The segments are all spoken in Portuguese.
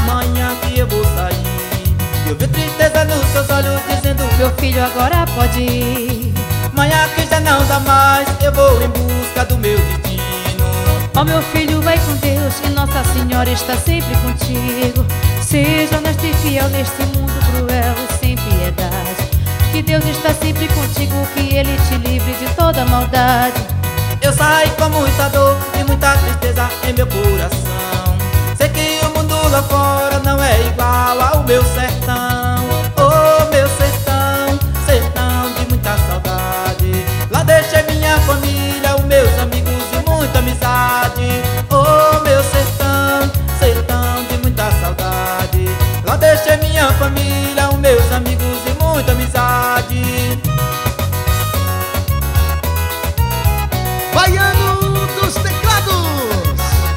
amanhã que eu vou sair. Eu vi tristeza nos seus olhos dizendo: meu filho, agora pode ir. manhã que já não dá mais, eu vou em busca do meu destino. Ó meu filho, vai com Deus e Nossa Senhora está sempre contigo. Seja honesto e fiel neste mundo cruel e sem piedade, que Deus está sempre contigo, que Ele te livre de toda maldade. Eu saí com muita dor e muita tristeza em meu coração. Sei que o mundo lá fora não é igual ao meu sertão. Oh, meu sertão, sertão de muita saudade. Lá deixei minha família, os meus amigos e muita amizade. Oh, meu sertão, sertão de muita saudade. Lá deixei minha família, os meus amigos e muita amizade. Baiano dos Teclados.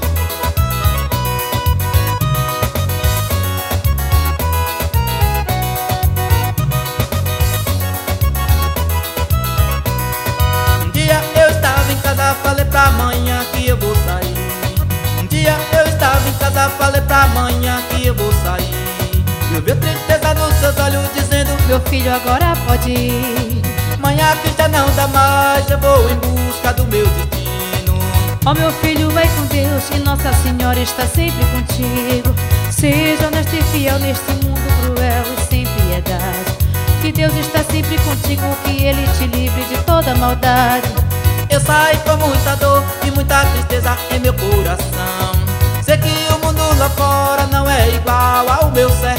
Um dia eu estava em casa, falei pra amanhã que eu vou sair. Um dia eu estava em casa, falei pra amanhã que eu vou sair. Eu vi tristeza nos seus olhos dizendo: meu filho, agora pode ir. manhã que já não dá mais, eu vou em busca do meu destino. Ó meu filho, vai com Deus e Nossa Senhora está sempre contigo. Seja honesto e fiel neste mundo cruel e sem piedade, que Deus está sempre contigo, que Ele te livre de toda maldade. Eu saí com muita dor e muita tristeza em meu coração. Sei que o mundo lá fora não é igual ao meu sertão.